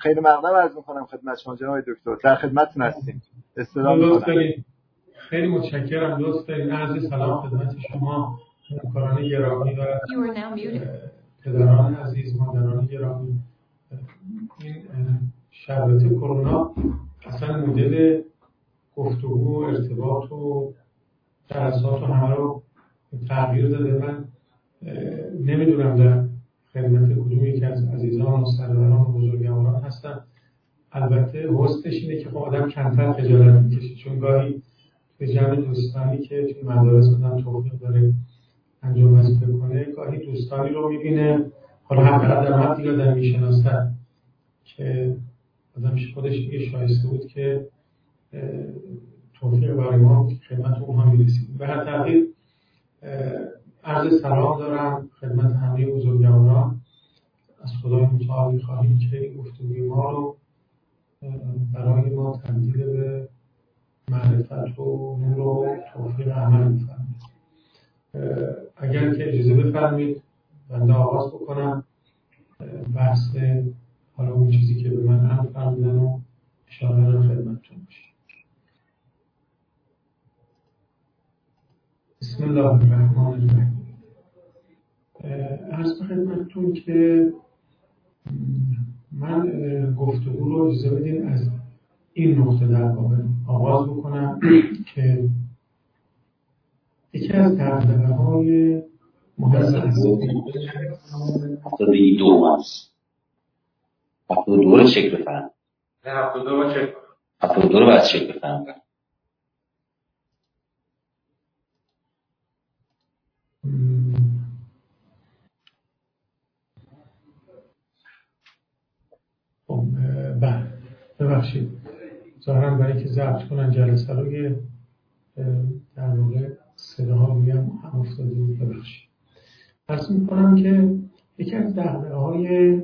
خیلی مقدم عرض میکنم خدمت شما جناب دکتر، در خدمتتون هستیم. استفاده میکنم. خیلی متشکرم دوست دارید. عرض سلام خدمت شما همکاران گرامی و پدران عزیز، مادران گرامی. این شرایط کرونا اصلا مدل گفتگو و ارتباط و جلسات و همه رو تغییر داده. من نمیدونم در خدمت کدوم یکی از عزیزان و سروران و بزرگواران هستم. البته حسنش اینه که آدم کمتر خجالت میکشه، چون گاهی به جمع دوستانی که توی مدارس آدم توفیق داره انجام وظیفه کنه، گاهی دوستانی رو میبینه، حالا حداقل در حدی آدم میشناسه که آدم خودش دیگه شایسته بود که توفیق برای ما خدمت اونها میرسید. به هر تقدیر عرض سلام دارم خدمت همه بزرگواران. از خدای متعال می‌خواهیم که این گفتگوی ما رو برای ما تبدیل به معرفت و نور و توفیق عمل بفرمایید. اگر که اجازه بفرمایید بنده آغاز بکنم بحث حالا اون چیزی که به من هم فرمودن و اشاره رو خدمتتون باشه. بسم الله الرحمن الرحیم. عرض خدمتتون که من گفتگو رو اجازه بدین از این نقطه در واقع آغاز بکنم که یکی از دغدغه‌های مهم است. 72 است. 72 رو چک بفرم. نه 72 رو چک. 72 رو باید چک بفرم. ببخشید ظاهرا برای که ضبط کنن جلسه رو یه در واقع صداها رویم هم افتاده بود. ببخشید عرض میکنم که یکی از دغدغه‌های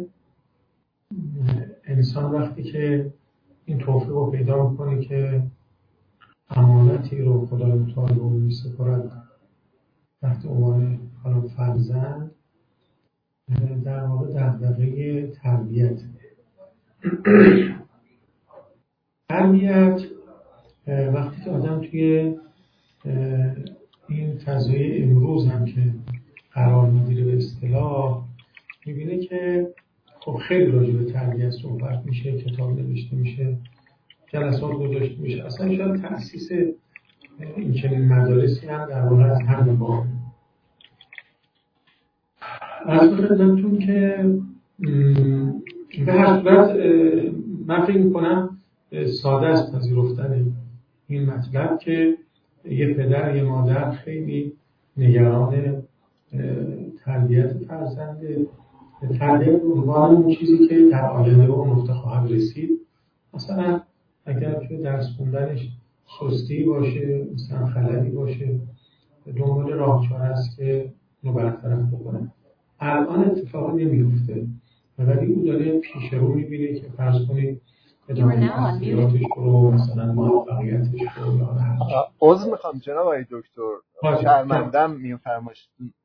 انسان وقتی که این توفیق رو پیدا میکنه که امانتی رو خدای متعال به اون میسپارد تحت عنوان حالا فرزند، در واقع دغدغه تربیت. تربیت وقتی که آدم توی این فضای امروز هم که قرار میگیره به اصطلاح میبینه که خب خیلی راجع به تربیت صحبت میشه، کتاب نوشته میشه، جلسات گذاشته میشه. اصلا شاید تأسیس این چنین مدارسی هم در واقع از همین باب. از خدمتتون که به هر صورت من فکر میکنم ساده است پذیرفتن این مطلب که یه پدر یه مادر خیلی نگران تربیت فرزنده، تربیت به عنوان اون چیزی که در آینده به اون نقطه خواهد رسید. مثلا اگر که درس خوندنش سستی باشه، مثلا خللی باشه، دنبال راهکار است که اونو برطرف بکنه. الان اتفاق نمیفته ولی او داره پیش رو میبینه که فرض کنید تحصیلاتش رو مثلا موفقیتش رو یا عذر میخوام جناب آقای دکتر، شرمندم میفرمایید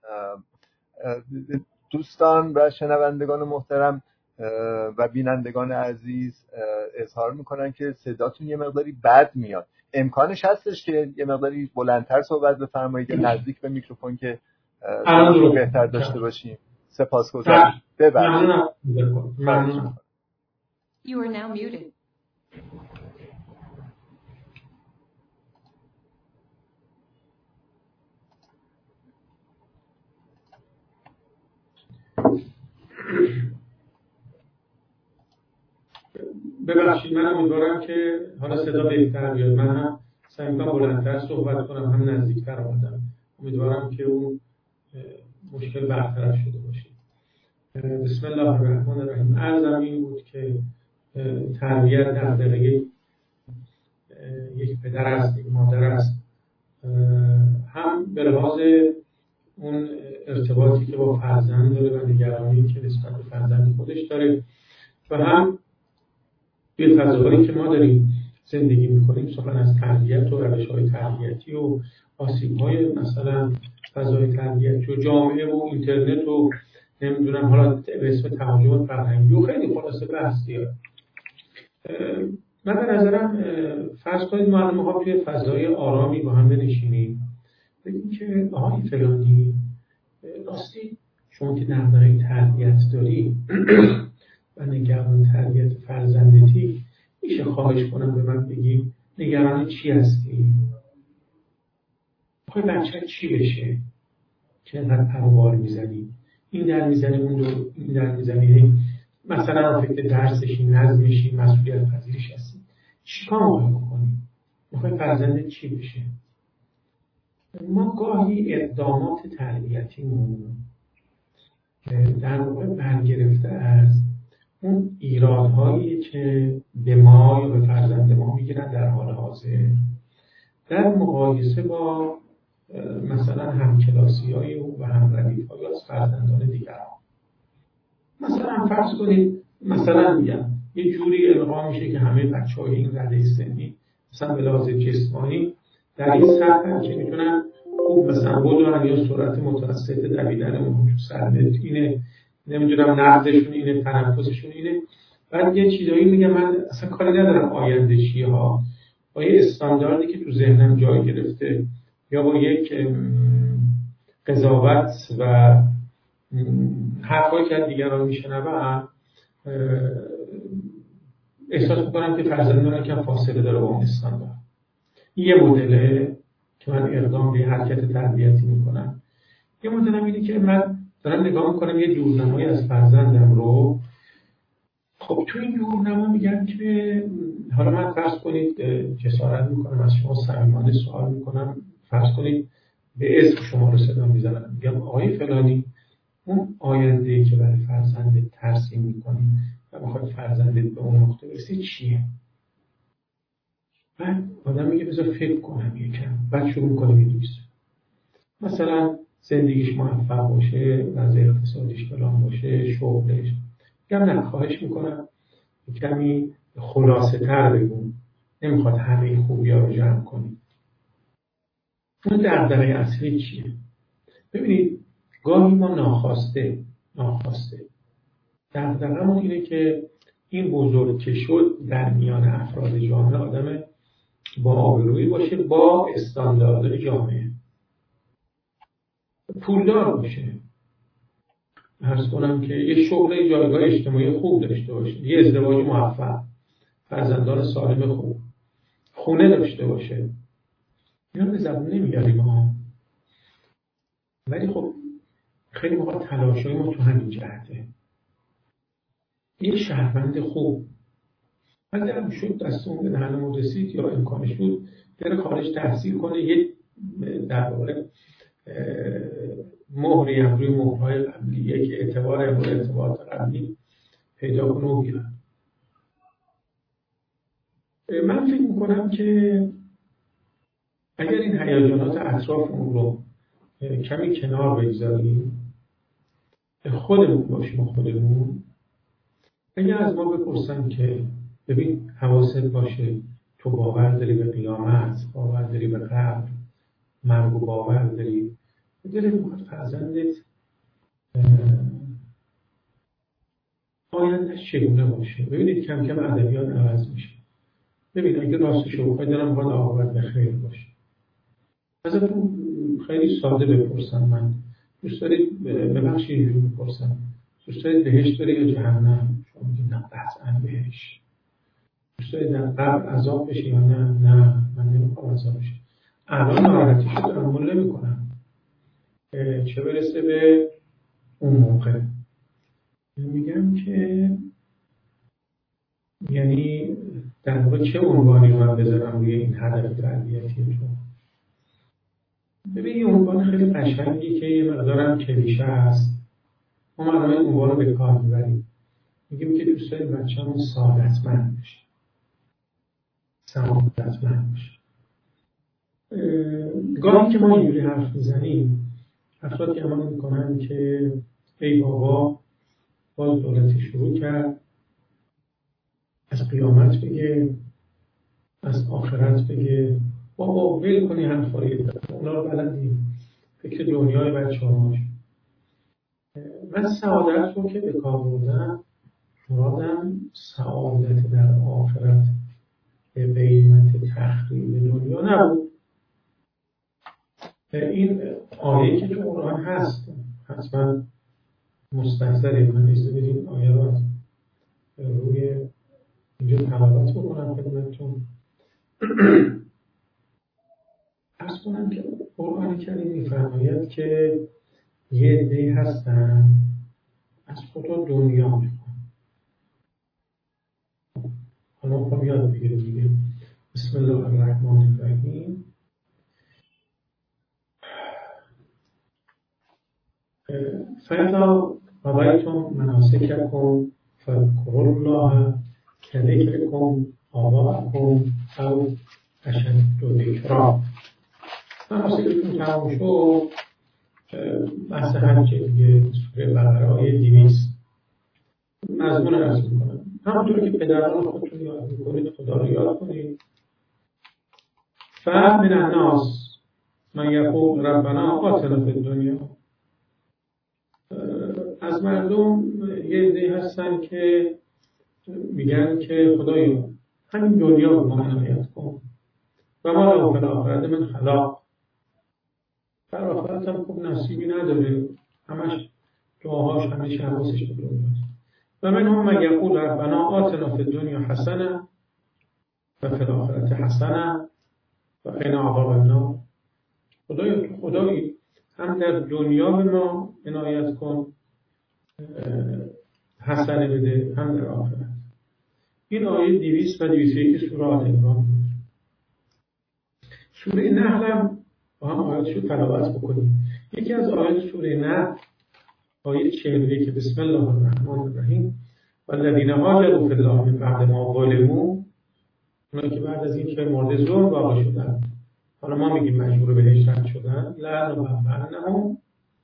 دوستان و شنوندگان محترم و بینندگان عزیز اظهار میکنن که صداتون یه مقداری بد میاد. امکانش هستش که یه مقداری بلندتر صحبت بفرمایید یا نزدیک به میکروفون که صداتون بهتر داشته باشیم؟ سپاسگزارم. ببخشید. ممنون. You are now muted. ببخشید من امیدوارم که حالا صدا بهتر بیاد. من هم سعی می‌کنم بلندتر صحبت کنم، هم نزدیکتر آمدم. امیدوارم که اون مشکل برطرف شده باشه. بسم الله الرحمن الرحیم. عرضم این بود که تربیت دغدغه یک پدر است، یک مادر است، هم به لحاظ اون ارتباطی که با فرزند داره و نگرانی که نسبت به فرزند خودش داره و هم به فضاهایی که ما داریم زندگی میکنیم، سخن از تربیت و روش‌های تربیتی و آسیب‌های مثلا فضای تربیتی و جامعه و اینترنت و نمیدونم حالا به اسم تهاجم فرهنگی و خیلی خلاصه بحث زیاد. من به نظرم فرض کنید ما الان توی فضای آرامی با هم بنشینیم بگیم که آقای فلانی راستی شما که دغدغه تربیت داری و نگران تربیت فرزندتی میشه خواهش کنم به من بگی نگران چی هستی؟ میخوای بچه چی بشه؟ که اینقدر پروبال میزنی؟ این در میزنی اون دو این در میزنی مثلا فکر درسشی نظمشی مسئولیت پذیرش هستی چیکار میخوای بکنی؟ میخوای فرزندت چی بشه؟ ما گاهی اقدامات تربیتیمون در واقع برگرفته از اون ایرادهایی که به ما یا به فرزند ما میگیرن در حال حاضر در مقایسه با مثلا همکلاسی‌های او و همردیف‌های از فرزندان دیگران. مثلا فرض کنید مثلا میگم یه جوری القا میشه که همه بچه‌های این رده سنی مثلا به لحاظ جسمانی در این سطح که میتونن خوب مثلا بدون یا سرعت متوسط دویدن سرعت اینه نمیدونم نبضشون اینه تنفسشون اینه بعد یه چیزایی میگم من اصلا کاری ندارم آینده چیه ها با یه استانداردی که تو ذهنم جای گرفته یا با یک قضاوت و حرفایی که دیگران میشنوم احساس میکنم که فرزندانم کم فاصله داره با اون استاندارد. یه مدله که من اقدام به حرکت تربیتی میکنم. یه مدلم اینه که من دارم نگاه میکنم یه دورنمایی از فرزندم رو. خب تو این دورنما میگم که حالا من فرض کنید جسارت میکنم از شما صمیمانه سوال میکنم فرض کنید به اسم شما رو صدا میزنم میگم آقای فلانی اون آینده‌ای که برای فرزندت ترسیم میکنی و بخواد فرزندت به اون نقطه برسه چیه؟ بعد آدم میگه بذار فکر کنم یکم بعد شروع میکنه می‌نویسه. مثلا زندگیش موفق باشه وضع اقتصادیش فلان باشه شغلش میگم نه خواهش میکنم کمی خلاصه تر بگو نمیخواد همه خوبی‌ها رو جمع کنی. اون دغدغه اصلی چیه؟ ببینید گاهی ما ناخواسته دغدغه‌مون اینه که این بزرگ که شد در میان افراد جامعه آدم با آبرویی باشه با استانداردهای جامعه پولدار باشه عرض کنم که یه شغل جایگاه اجتماعی خوب داشته باشه یه ازدواج موفق فرزندان سالم خوب خونه داشته باشه اینا به زبون نمیاریم ها ولی خب خیلی موقع تلاشای ما تو همین جهته یه شهروند خوب اگر هم شد دستمون به دهنمون رسید یا امکانش بود بره خارج تحصیل کنه یه در واقع مهری هم روی مهرهای قبلی یک اعتبار هم روی اعتبارات قبلی پیدا کنه و بیاد. من فکر میکنم که اگر این هیجانات اطرافمون رو کمی کنار بگذاریم خودمون باشیم خودمون اگر از ما بپرسن که ببین حواست باشه تو باور داری به قیامت باور داری به قبر مرگ و باور داری دلت میخواد فرزندت آیندهش چگونه باشه ببینید کم کم ادبیات عوض میشه ببینید اگه راستشو بخواید دلم میخواد عاقبت بخیر باشه ازتون خیلی ساده بپرسم من دوست دارید ببخشید اینجوری بپرسم دوست دارید بهشت بره یا جهنم شما میگید نه قطعا بهشت دوست دارید در قبر عذاب بشه یا نه من نمیخوام عذاب بشه الان ناراحتیشو تحمل نمیکنم چه برسه به اون موقع میگم که یعنی در واقع چه عنوانی من بذارم روی این هدف تربیتی تو ببین یه عنوان خیلی قشنگی که یه مقدارم کلیشه هست ما معنی این عنوان رو به کار میبریم میگیم که دوست داریم بچه‌مون سعادتمند بشه سعادتمند بشه گاهی که ما اینجوری حرف میزنیم افراد که عمل میکنن که ای بابا باز دولتی شروع کرد از قیامت بگه از آخرت بگه بابا ول کنی حرفا رو اونا رو بلدیم فکر دنیای بچه‌هاش من سعادت رو که به کار بردم مرادم سعادت در آخرت به قیمت تخریب دنیا نبود. این آیه که تو قرآن هست حتما مستحضره. من اجازه بدید آیه رو روی اینجا تلاوت بکنم خدمتتون. عرض کنم که قرآن کریم می‌فرماید که یه عده‌ای هستن از خدا دنیا میخوان. حالا خب یاد بگیرید دیگه. بسم الله الرحمن الرحیم. فَإِذَا قَضَيْتُم مَنَاسِكَكُمْ فاذكروا الله كذكركم آباءكم أو أشد ذكرا. مناسکتون تمام شد. بحث حج دیگه سوره بقره آیه 200 مضمون عرض میکنم. همونطور که پدران خودتون یاد میکنید خدا رو یاد کنید. فَمِنَ النَّاسِ مَن یقول ربنا آتنا فی الدنیا. از مردم یه عده‌ای هستن که میگن که خدایا همین دنیا رو ما عنایت کن و ما له فی الآخرة من خلاق. در آخرت هم خوب نصیبی نداره، همش دعاهاش همیشه حواسش به دنیاست. و منهم من یقول ربنا آتنا فی الدنیا حسنه و فی الآخرة حسنه و قنا عذاب النار. خدایی هم در دنیا به ما عنایت کن، حسنه بده، هم در آخرت. این آیه 200 و 201 سوره آل عمران بود. سوره نحل هم با هم آیاتشو تلاوت بکنیم. یکی از آیات سوره نحل آیه 41 بسم الله الرحمن الرحیم والذین هاجروا فی الله من بعد ما ظلموا. اونایی که بعد از این که مورد ظلم واقع شدن، حالا ما میگیم مجبور به هجرت شدن، لنبوئنهم،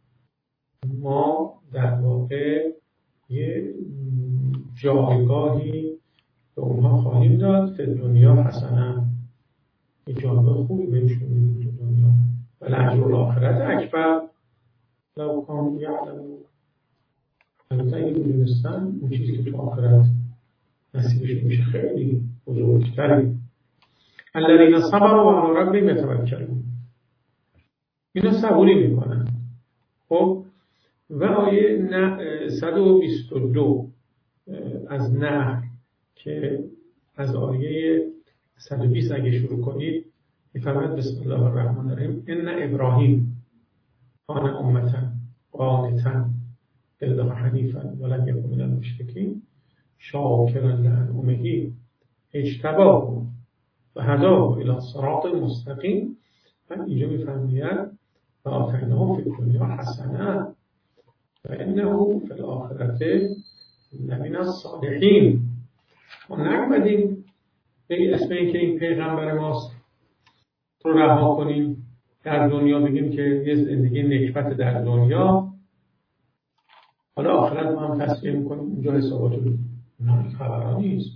ما در واقع یه جایگاهی به اونها خواهیم داد که دنیا حسنه، یه جایگاه خوبی بهشون میدیم تو دنیا. و لأجر الآخرت اکبر لو کانوا یعلمون. البته اگه میدونستن اون چیزی که تو آخرت نصیبشون میشه خیلی بزرگتره. الذین صبروا و علی ربهم یتوکلون. اینا صبوری میکنن. خب و آیه 122 از نحل که از آیه 120 اگه شروع کنید میفرماید بسم الله الرحمن الرحیم ان ابراهیم کان امة قانتا لله حنیفا ولم یکن من المشرکین شاکرا لانعمه اجتباه و هداه الی صراط مستقیم. و اینجا میفرماید و آتیناه فی الدنیا حسنه و انه فی الآخرة لمن الصالحین. ما نگمدیم به اسم این که این پیغمبر ماست رو رها کنیم در دنیا، بگیم که یه زندگی نکبت در دنیا، حالا آخرت ما هم تصویه میکنیم اونجا حسابات رو. نه خبرها نیست.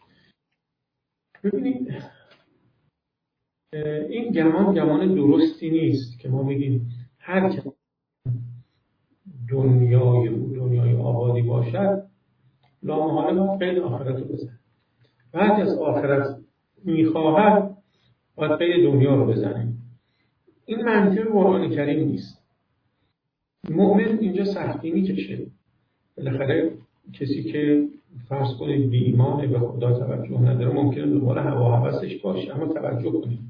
ببینید این گمان درستی نیست که ما بگیم هر که دنیای آبادی باشد لامحاله باید قید آخرت رو بزن. بعد از آخرت میخواهد باید قید دنیا رو بزنه. این منطق قرآن کریم نیست. مؤمن اینجا سختی میکشه. بالاخره کسی که فرض کنید بی ایمانه، به خدا توجه نداره، ممکنه دنبال هوا و هوسش باشه. اما توجه کنید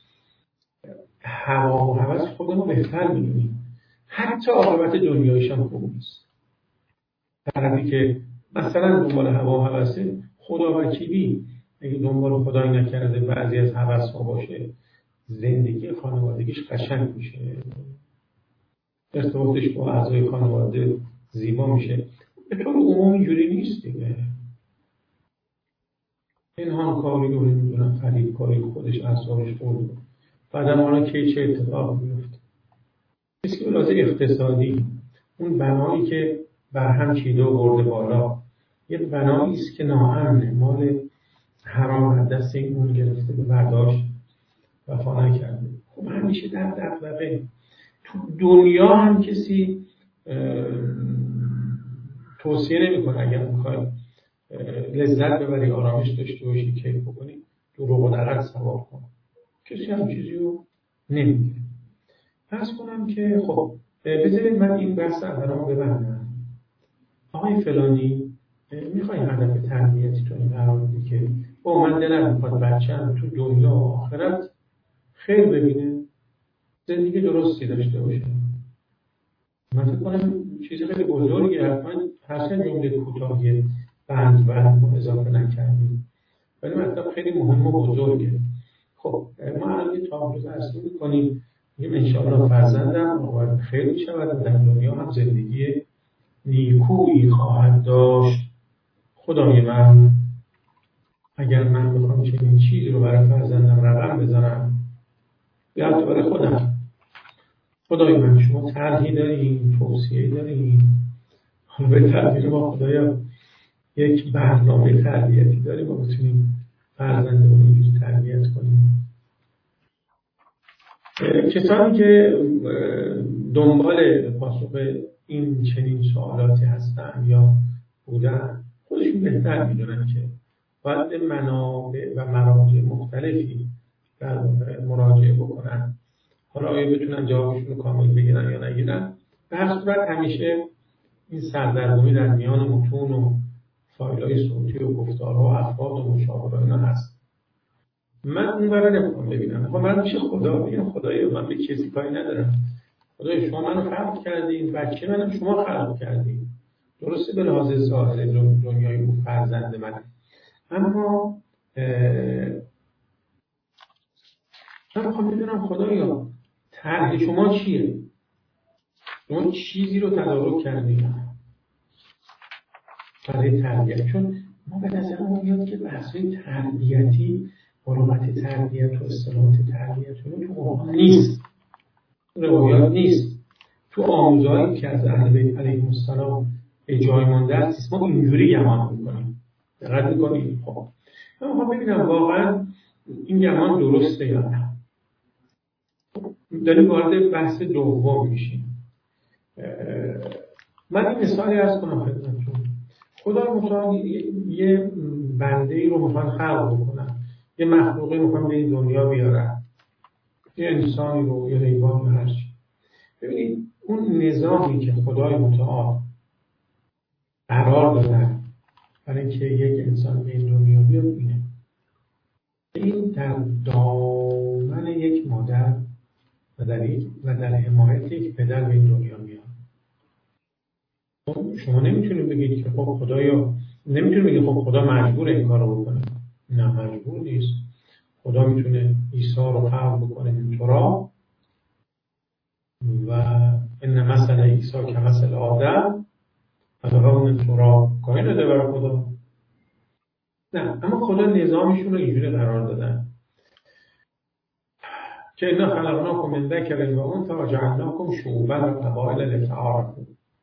هوا و هوس خودمو بهتر میدونیم. حتی عاقبت دنیایش هم خوب نیست. طرفی که مثلا دنبال هوا و هوسه، خدا وکیلی اگه دنبال خدای نکرده بعضی از هوس‌ها باشه، زندگی خانوادگیش قشنگ میشه، ارتباطش با اعضای خانواده زیبا میشه. به طور عموم اینجوری نیست دیگه. این هانکاری رو نمیدونم خریدکاری خودش اعصابش خورده، بعدم حالا که چه اتفاق میفته. اسکولات اقتصادی، اون بنایی که بر هم چیده و برده بالا، یه بنایی است که ناامنه، مال حرام دست اون گرفته به برداشت وفا نکرده. خب همیشه در دغدغه. تو دنیا هم کسی توصیه نمیکنه اگر میخواید لذت ببری، آرامش داشته باشی، کیف بکنی، دروغ و دقیق سوار کن. کسی هم چیزی رو نمیگه. پس کنم که خب بذارید من این بحث اولامو ببندم. آقای فلانی میخوای هدف تربیتیتون قرار بدی که من دلم میخواد بچه‌م تو دنیا و آخرت خیر ببینه، زندگی درستی داشته باشه. من فکر کنم چیز خیلی بزرگی حتما هر جمله کوتاهی بند اضافه نکردیم، ولی مطلب خیلی مهم و بزرگه. خب ما الان یه تابلو رسم می‌کنیم، میگیم انشاءالله فرزندم باید خیر بشود و در دنیا هم زندگی نیکویی خواهد داشت. خدای من اگر من بخوام چنین چیزی رو برای فرزندم رقم بزنم یا برای خودم، خدای من شما طرحی دارین، توصیه‌ای دارین، به تعبیر ما خدایا یک برنامه تربیتی داریم و بتونیم فرزندمون اینجوری تربیت کنیم. کسانی که دنبال پاسخ این چنین سوالاتی هستن یا بودن، خودشون بهتر میدونن که باید به منابع و مراجع مختلفی در مراجعه بکنن. حالا آیا بتونن جوابشون رو کامل بگیرن یا نگیرن، به هر صورت همیشه این سردرگمی در میان متون و فایل‌های صوتی و گفتارها و افراد و مشاوره اینا هست. من اون برای نمیخوام ببینم. خب من میشه خدا بگم خدایا من به کسی کاری ندارم. خدایا شما منو خلق کردین، بچه منم شما خلق کردین. درسته به لحاظ ظاهر دنیای اون فرزند من، اما من میخوام بدونم خدایا طرح شما چیه؟ شما چیزی رو تدارک کردین برای تربیت؟ چون ما به نظرمون میاد که بحث‌های تربیتی، علومت تربیت و اصطلاحات تربیت تو قرآن نیست، روایات نیست، تو آموزهایی که از اهل بیت علیهم السلام به جای مانده است ما اینجوری گمان می‌کنیم. دقت می‌کنید؟ خب من می‌خوام ببینم واقعا این گمان درسته یا نه. داریم وارد بحث دوم میشیم. من این مثالی عرض کنم خدمتتون. خدا متعال یه بنده‌ای رو میخوان خلق بکنن، یه مخلوقی میخوان به این دنیا بیارن، یه انسانی رو، یه حیوان رو، هر چی. ببینید اون نظامی که خدای متعال قرار دادن برای اینکه یک انسان به این دنیا بیاد اینه. این در دامن یک مادر و در حمایت یک پدر به این دنیا میاد. شما نمیتونید بگید که خب خدایا، نمیتونید بگید خب خدا مجبور این کار رو بکنه. نه مجبور نیست. خدا میتونه عیسی رو خلق بکنه اینطورا و ان مثل عیسی کمثل آدم و اون اینطورا کاری نده برای خدا. نه، اما خدا نظامشون رو اینجوری قرار دادن که انا خلقناکم من ذکر و انثی و جعلناکم شعوبا و قبائل لتعارفوا.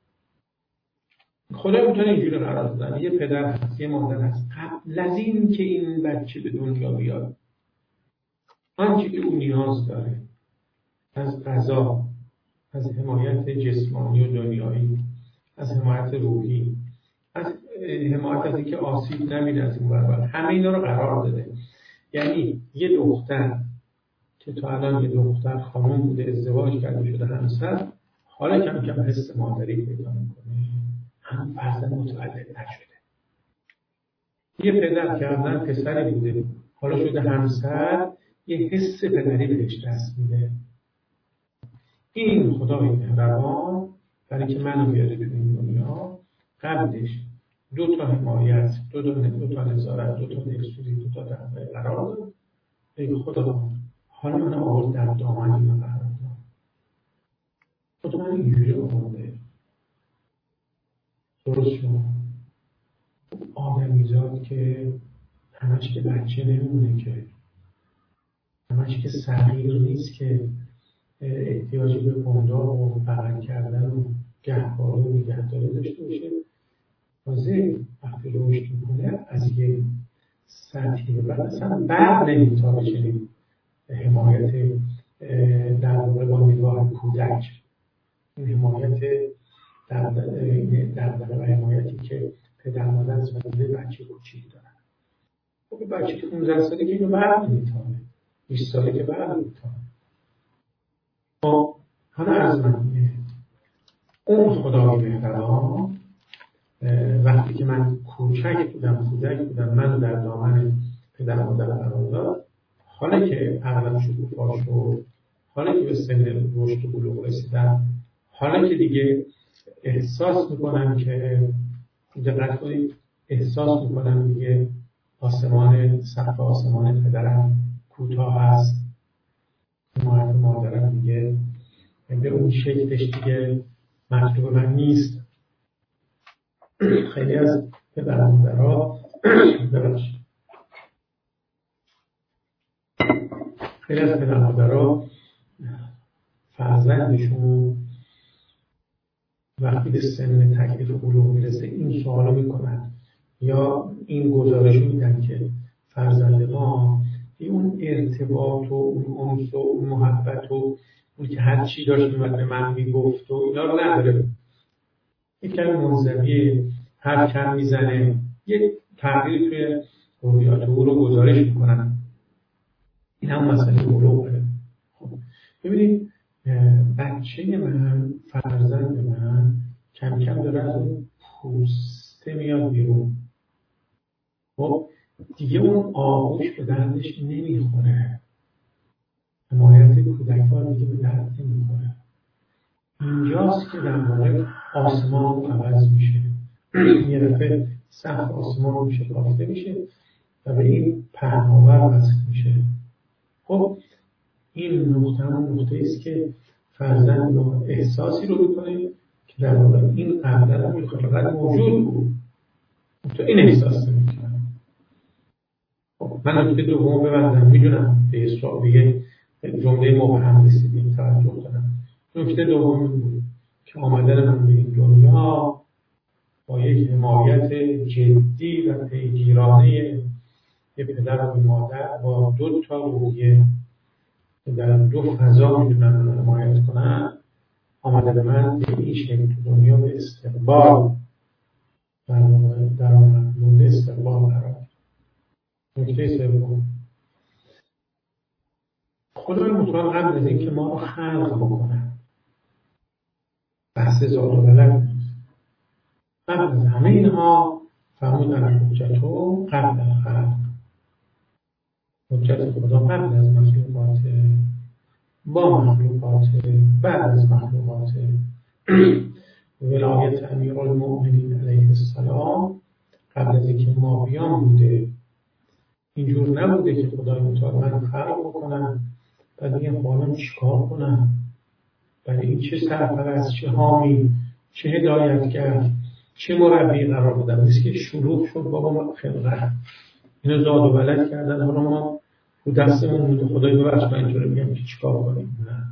خدا میتونه اینجوری قرار دادن، یه پدر هست، یه مادر هست، قبل از این که این بچه به دنیا بیاد آنچه که اون نیاز داره از غذا، از حمایت جسمانی و دنیایی، از حمایت روحی، از حمایت از اینکه آسیب نبینه از این برابر، همه اینا رو قرار داده. یعنی یه دختر که تا الان یه دختر خانم بوده، ازدواج کرده شده همسر، حالا کم کم حس مادری پیدا میکنه، هم فرزند متولد نشده. یه پدر که قبلا پسری بوده حالا شده همسر، یه حس پدری بهش دست میده. این خدای مهربان برای که منو بیاره تو این دنیا، قبلش دو تا حمایت، دو تا نظارت، دو تا دلسوزی، دو تا دفعه قرار داد. ای خدا حالا من آورد در دامنی من قرار داد. خدا من اینجوری آورده. درست شد. آدمیزاد که همش که بچه نمیمونه، که همش که صغیر نیست، که احتیاجی به قنداق و بغل کردن و گهواره و نگهداری داشته باشه. تازه وقتی رشد میکنه از یه سطحی به بعد اصلا بعد نمیتونه چنین حمایت در واقع با نگاه کودک، این حمایت در واقع حمایتی که پدر مادر نسبت به بچه کوچیک دارن. خب بچه 15 ساله که اینو برق نمیتونه، 20 ساله که برق نمیتونه. خب حالا از من اون خدای مهربان وقتی که من کوچک بودم، کودک بودم، منو در دامن پدر مادر قرار داد، حالا که عقلم شکوفا شد، حالا که به سن رشد و بلوغ رسیدم، حالا که دیگه احساس میکنم که دقت کنید، احساس میکنم دیگه سقف آسمان پدرم کوتاه است، مادرم دیگه به اون شکلش دیگه مطلوب من نیست. خیلی از پدر مادرها فرزندشون وقتی به سن تکلیف بلوغ میرسه این سوالو میکنن یا این گزارش میدن که فرزند ما اون ارتباط و اون انس و اون محبت و اون که هر چی داشت به من میگفت و اینا رو نداره، یک کمی منزویه، هر کم میزنه، یک تغییر توی رویات او رو گزارش میکنن. این هم مسئله بلوغه. خب ببینید بچه من، فرزند من کم کم داره از اون پوسته میاد بیرون. خب دیگه اون آغوش به دردش نمیخوره، حمایت کودکان دیگه به درد نمیخوره. اینجاست که در واقع آسمان عوض میشه، یه دفعه سقف آسمان میشه، شکافته میشه و به این پهناور وصل میشه. خب این نقطه است که فرزند ما احساسی رو میکنه که در واقع این قبلا میخواد موجود بود، تو این احساس نمیکنه. خب من نکته دوم ببندم، میدونم به جمله مبهم رسیدیم، توجه دارم. نکته دوم بود که آمدن من به این دنیا با یک حمایت جدی و پیگیرانه یه پدر و مادر با 2 روحیه در 2 فضا میتونن من حمایت کنن، آمدن من به این شکل تو دنیا به استقبال در آمد مونده استقبال قرار. نکته سوم، خدای متعال قبل از این که ما رو خلق بکنن، بحث زاد و ولد نیست، قبل از همه اینها فرمودن حجتو قبل الخلق، حجت خدا قبل از مخلوقات، با مخلوقات، بعد از مخلوقات. ولایت امیرالمؤمنین علیه السلام قبل از اینکه ما بیام بوده. اینجور نبوده که خدای متعال من خلق بکنم بعد بگم بالا چیکار کنم، برای این چه سرپرست، چه حامی، چه هدایتگر، چه مربی قرار بدم. نیست که شروع شد بابا خلقت اینو زاد و ولد کردن، حالا ما رو دستمون بوده خدای ببخش من اینطوری میگم که چیکار کنیم. نه،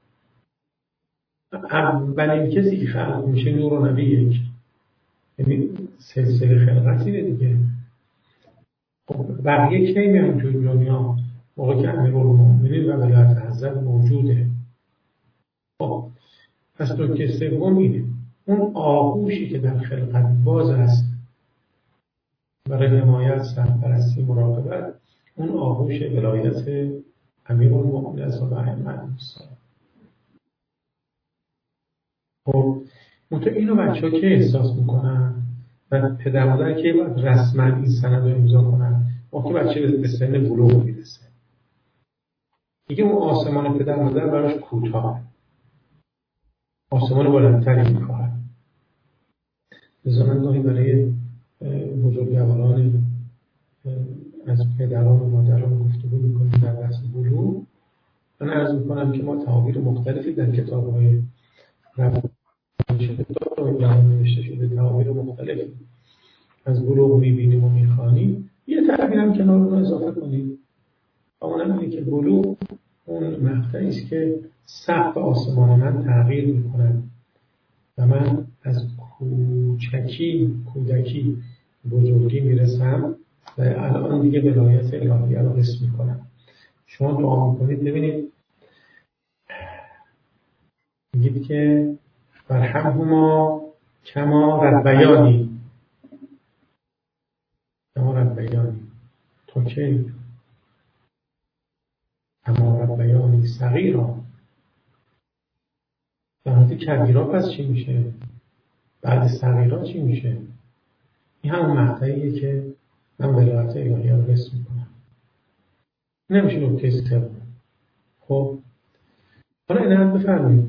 اولین کسی که خلق میشه نور و نبی یک، یعنی سلسله خلقت اینه دیگه. خب بقیه کی میان توی دنیا؟ موقع که امیرالمؤمنین و ولایت حضرت موجوده. خب پس نکته سوم اینه، اون آغوشی که در خلقت باز است برای حمایت، سرپرستی، مراقبت، اون آغوش ولایت امیرالمؤمنین است و ائمه. خب منطقه اینو بچه ها که احساس میکنن و پدر مادر که باید رسما این سند رو امضا کنن وقتی بچه به سن بلوغ میرسه. دیگه اون آسمان پدر مادر براش کوتاه، آسمان بلندتری میخواد. لذا من گاهی برای بزرگواران از پدران و مادران گفتگو میکنیم در بحث بلوغ. من عرض میکنم که ما تعابیر مختلفی در کتاب‌های نوشته شده، تعابیر مختلفی از بلوغ میبینیم و میخوانیم. یه تعبیر هم کنار رو اضافه کنیم، اونم اینه که بلوغ اون مقطعی است که سقف آسمان من تغییر میکنه و من از کودکی بزرگی میرسم و الان دیگه ولایت الهیه رو حس میکنم. شما دعا میکنید ببینید، میگید که برحمهما کما ربیانی ربیانی تو کی اما ربیانی صغیرا. در حالت کبیرا پس چی میشه؟ بعد صغیرا چی میشه؟ این همون مقطعیه که من ولایت الهی رو حس میکنم. نمیشه نکته سوم. خب حالا عنایت بفرمایید.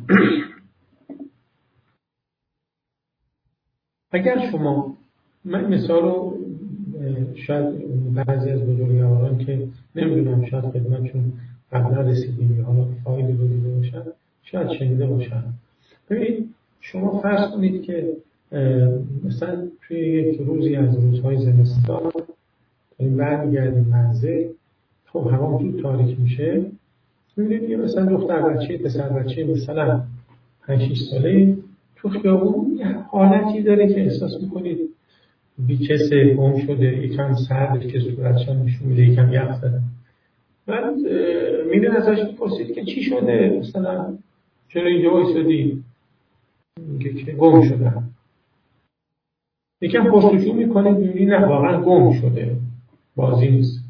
اگر شما، من مثال رو شاید بعضی از بزرگواران که نمیدونم شاید خدمتشون قبلا رسیدیم یا حالا فایلی رو دیده باشن شاید شنیده باشن. ببینید شما فرض کنید که مثلا توی یک روزی از روزهای زمستان داریم برمیگردیم منزل، خب هوا زود تاریک میشه، میبینید یه مثلا دختر بچه پسر بچه مثلا 5-6 ساله تو خیابون یه حالتی داره که احساس میکنید بیکسه، گم شده، یکم سرد که صورتشان نشون میده، یکم یخ زده. بعد میرین ازش میپرسید که چی شده، مثلا چرا اینجا وایسادی؟ میگه که گم شدم. یکم پرسجو میکنید میبینید نه واقعا گم شده، بازی نیست.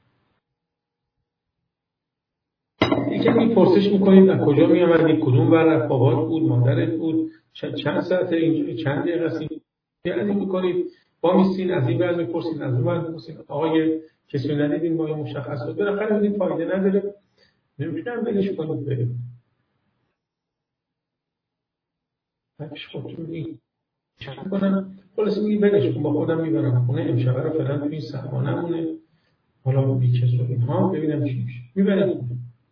یکم میپرسش میکنید از کجا میامدی، کدوم ور بابات بود، مادرت بود، چند ساعته اینجا، چند دقیقه است، یعنی میکنید با میستین از این ور میپرسید از اون ور میپرسید. آقای کسی ندیدین با مشخصات بالاخره ببینید فایده نداره، نمیتونم ولش کنید بریم. همش خودتون میگید چند کنم، خلاص میگید ولش کن، با خودم میبرم خونه، امشب رو فعلا توی این سخانمونه، حالا بیکس و اینها ببینم چی میشه، میبرم.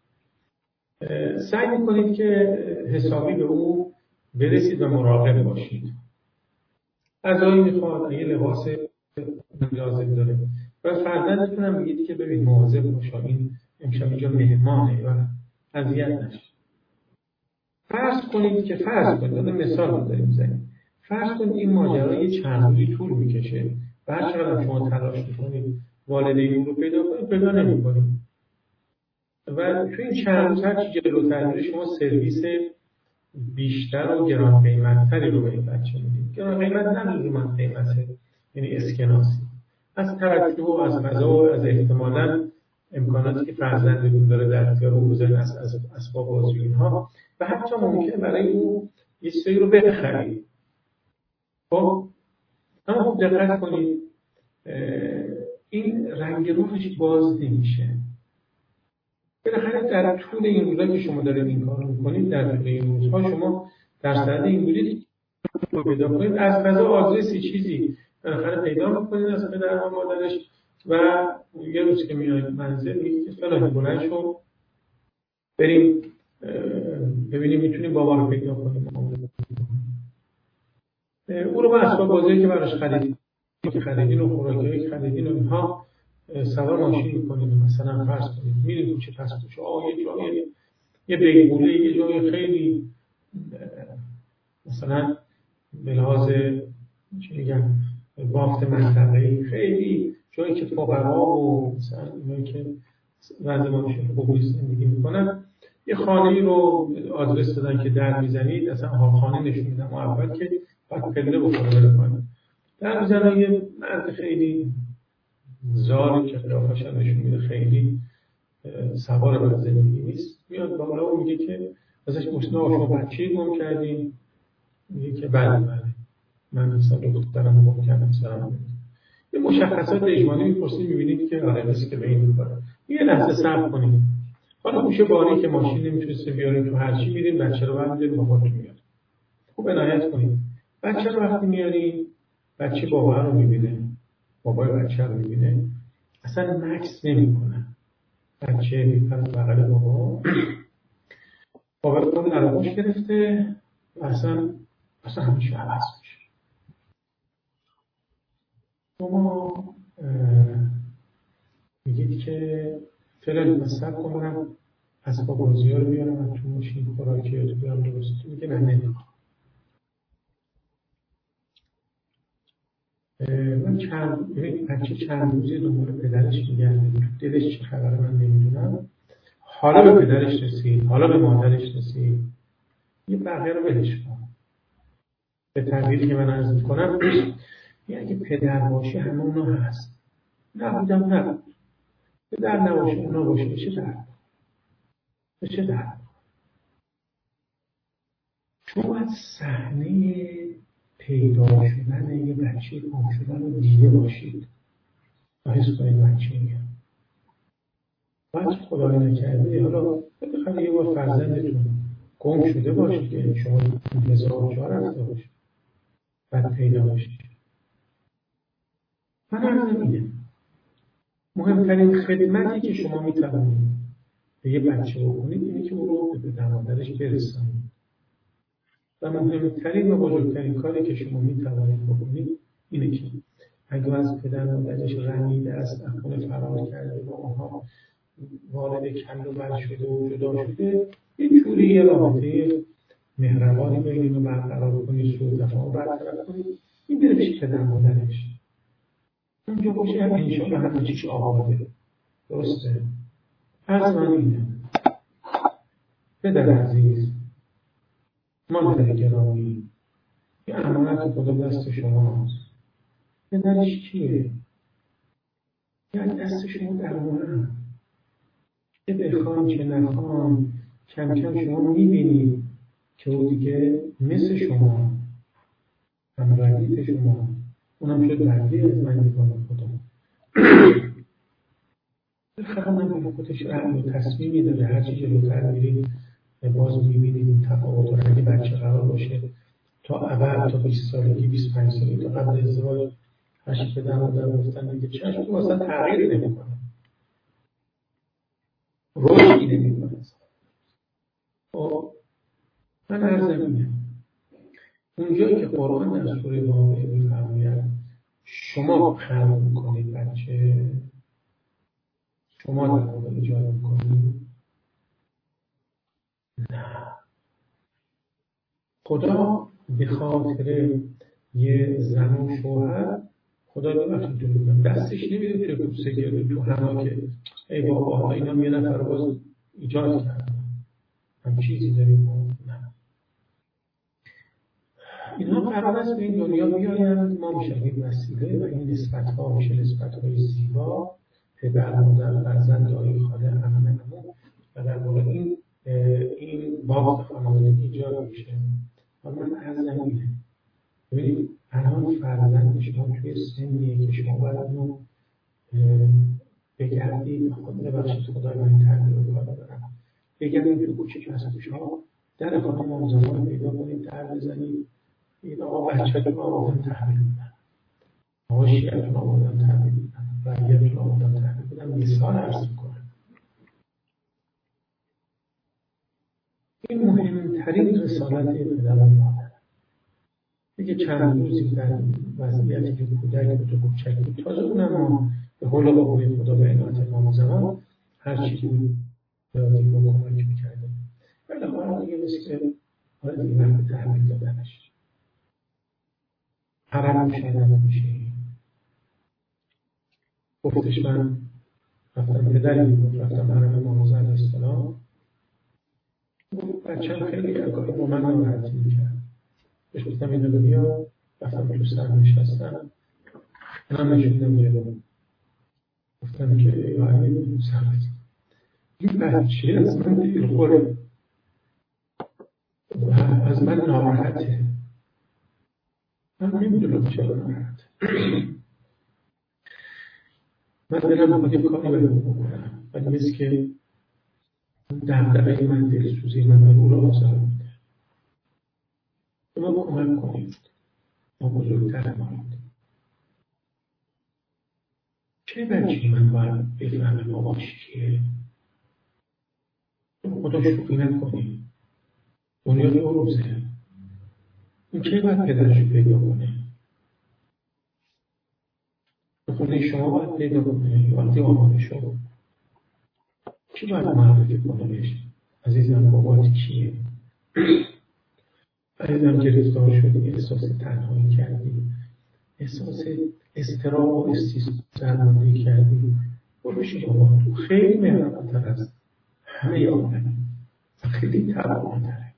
سعی میکنید که حسابی به او برسید و مراقب باشید. غذایی میخواد، یه لباس لازم داره و فردا میتونم بگید که ببین مواظب باش، این امشب اینجا مهمانه و اذیت نشید. فرض کنید مثال داریم میزنیم، فرض کنید این ماجرا یه چند روزی طول میکشه و هر چقدر شما تلاش میکنید والدین رو پیدا نمیکنید و توی این چند روز هر چی جلوتر میره شما سرویس بیشتر و گران قیمت‌تری رو به این بچه میدید. گران قیمت نه لزوما قیمته، یعنی اسکناسی، از توجه و از غذا و از احتمالاً امکاناتی که فرزندتون داره در اختیار او بذارید، از اسباب بازی و اینها، و حتی ممکنه برای او یه چیزی رو بخرید. خب اما خوب دقت کنید این رنگ روحش باز نمیشه. بالاخره در طول این روزها که شما دارید این کار رو میکنید، در طول این روزها شما در صد این بودید رو پیدا کنید، از غذا آدرسی چیزی بالاخره پیدا میکنید از پدر و مادرش و یه روز که میاید منزل میگید که فلان بلند شو بریم ببینیم میتونیم بابا رو پیدا کنیم. او رو با اسباب بازی که براش خریدین و خوراکی که خریدین و اینها سوار ماشین میکنید، مثلا فرض کنید میرید کوچه پس کوچه، یه جایی یه بیگوله، یه جای خیلی مثلا به لحاظ چی میگم بافت منطقه‌ای، خیلی جایی که فقرا و مثلا اینایی که وضعیتشون خوب نیست زندگی میکنن، یه خانه‌ای رو آدرس دادن که در میزنید، اصلا خانه نشون میدن و اول که بعد پله بخوره بکنه در میزنن، یه مرد خیلی زاری که قیافش نشون میده خیلی سوار بر زندگی نیست، میاد بالا و میگه که ازش پرسیدن شما بچه‌ای گم کردین؟ میگه که بله من مثلا دخترم رو گم کردم، سلام. یه مشخصات اجمالی میپرسید، میبینید که آره مثل که به این می‌خوره. یه لحظه صبر کنید، حالا گوشه باری که ماشین نمیتونسته بیارید تو هرچی میرین بچه رو برمی‌دارید با خودتون میاد. خوب عنایت کنید، بچه رو وقتی میارید بچه بابا رو میبینه، بابای بچه رو میبینه، اصلا مکس نمیکنه، بچه میپره بغل بابا رو در آغوش گرفته، اصلا همیشه عوض میشه. شما میگید که فعلا مصرف کنم اسباب بازی ها رو بیارم تو ماشین، خوراکی ها رو بیارم درست، میگه من نمیخوام. من بچه چند روزی دنبال پدرش میگرده، دلش چه خبره من نمیدونم، حالا به پدرش رسید، حالا به مادرش رسید، یه بقیه رو ولش کن. به تعبیری که من عرض میکنم یعنی اگه پدر باشی همه اونا هست، نبودم نبود. به در نباشه اونا باشه چه درد. شما از صحنه پیدا شدن یه بچه گم شدن رو دیده باشید و حس کنید بچه میاد. باید خدای نکرده حالا بخواهد یه بار فرزندتون گم شده باشه که شما 1004 رفته باشه بعد پیدا باشه. من هم نمیده مهمترین خدمتی که شما میتوانید به یه بچه بکنید اینه که او رو به پدر مادرش برسانید و مهمترین و بزرگترین کاری که شما میتوانید بکنید اینه که اگر از پدر مادرش رنجیده است، از خونه فرار کرده و اونها وارد کند و بند شده و جدا شده، یه جوری یه رابطه مهربانی بین اینو برقرار کنید، سوء تفاهم برطرف کنید، این بره پیش پدر مادرش. اونجا باشه انشاءالله همه چیش آباده. درسته؟ از من اینه پدر عزیز، مادر گرامی، یه امانت خدا دست شماست. پدرش کیه؟ یعنی دست شما درمانه. چه بخوام چه نخوام کم کم شما میبینید که او دیگه مثل شما هم ردیت شما اونم شد بردی از من میکنه خدا. بخواهم من به خودش رحم و تصمیمی داره. هرچی جلوتر میرید باز میبینید این تفاوت رو. اگه بچه قرار باشه تا اول تا 20 سالگی 25 سالگی تا قبل ازدواج هرچی پدر مادر گفتن دیگه چشم تو اصلا تغییر نمیکنه، رشدی نمیکنه. من عرضم اینه اونجایی که قرآن در سوره واقعه میفرماید شما خلق میکنید بچه، شما در واقع ایجاد میکنید، نه، خدا به خاطر یه زن و شوهر خدا ببخشید دستش نمیده توی کوسه گرده تو حنا که ای بابا اینا یه نفر باز ایجاد کردن هم چیزی داریم. نه، اینها قرار است به این دنیا بیایند، ما میشویم وسیله و این نسبت‌ها میشه نسبت‌های زیبا، پدر مادر فرزند دایی خاله عمه عمو و در واقع این باغ خانوادگی ایجاد میشه. و من عرضم اینه ببینید الان فرزند شما توی سنیه که شما باید اونو بگردید. خود ببخشید خدای من این تغییر رو کار دارم، بگردید تو کوچه که هست شما در خانه مامزمان پیدا کنید، در بزنید این آقا بچه‌تون آمادن تحویل بدن، آقا شیعتون آمادن تحویل بدن، برگرتون آمادن تحویل بدن، مثال عرض میکنم. این مهمترین رسالت پدر و مادر. دیگه چند روزی در وضعیتی که کودک بود و کوچک بود، تازه اونم به حول و قوه خدا به عنایت مامزمان هر چی بود یادیم و کمک میکردیم. ولی حالا دیگه مثل که حالا دیگه وقت تحویل دادنش حرم مشاهدت میشه. گفتش من رفتم پدری بود، رفتم حرم مامزه علیه السلام، بچه‌م خیلی اگاهی با من ناراحتی میکرد. بهش گفتم اینو بیا، رفتم تو سر نشستم، اونم نشوندم جلو، گفتم که ای آیه سرت این بچه از من دیر خوره و از من ناراحته. من نمیدونم چرا ناراحته. من دلم باید کاری باید بکنم، ولی مثل که دغدغه من دلسوزی من رو را آزار میده. ما کمک کنید، ما بزرگتر مانید. چه بچه من باید بفهمه باباش کیه؟ خدا شوخی نکنید، دنیا دو روزه. این چه باید پدرشو پیدا کنه؟ خونه شما باید پیدا کنه وقتی آماده شد. چی باید معرفی کنه بهش؟ عزیزم بابات کیه؟ عزیزم گرفتار شدی، احساس تنهایی کردی، احساس اضطراب و درماندگی کردی، برو بابا تو خیلی مهربان‌تر از همه آدمی و خیلی توان‌تره.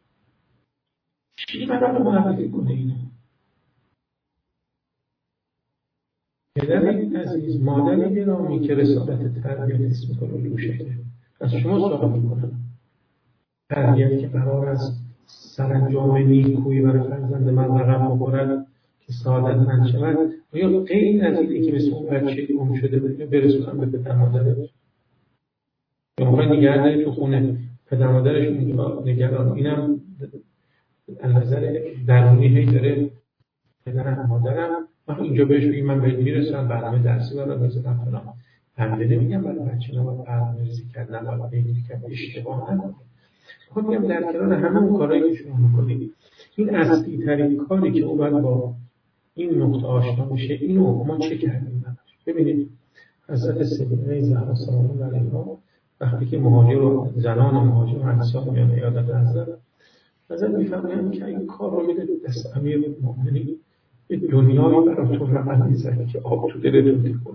چی برای معرفی کنه اینو؟ پدر عزیز، مادر گرامی که رسالت تربیت اسم کنه روشته، از شما سوال میکنم، تربیت که قرار است سرانجام نیکویی برای فرزند من رقم بخورد که سعادت من شود، آیا غیر از اینه که مثل اون بچه گم شده برسونم به پدر مادرش؟ یا موقع نگرده تو خونه پدر مادرش اونجا نگران، اینم از نظر درونی هی داره پدرم مادرم، من اینجا بهش بگیم من بهت میرسم، برنامه درسی برای بزنم فلان. همه نمیگم برای بچه نباید برنامه‌ریزی کرد، نباید بگیری کرد، اشتباه نکنید. خب میگم در کنار همه اون کارهایی که شما میکنید، این اصلی ترین کاری که اون باید با این نقطه آشنا بشه، اینو ما چه کردیم؟ ببینید حضرت سیدنا زهرا سلام الله علیها وقتی که مهاجر و زنان مهاجر و انصار میان عیادت حضرت میفهمند که این کار رو میده دست امیرالمؤمنین، یه دنیایی برای تو رقم میزنه که آب تو دلتون تکونه.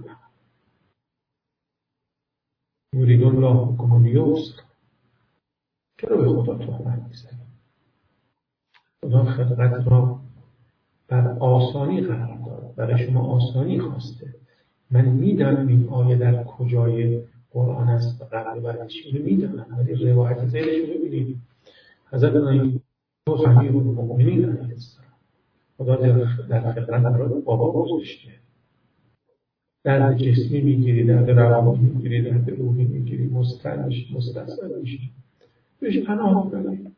یرید الله بکم الیسر، چرا به خدا تهمت میزنی؟ خدا خلقت را بر آسانی قرار داد، برای شما آسانی خواسته. من میدانم این آیه در کجای قرآن است و قرار برش، اینو میدانم، ولی روایت زیرش رو ببینید. حضرت امیرالمؤمنین علیه السلام، خدا در خلقت را بابا گذاشته. درد جسمی میگیری، درد روانی میگیری، درد روحی میگیری، مضطر میشی، مستصعب میشی، بهش پناه ببرید.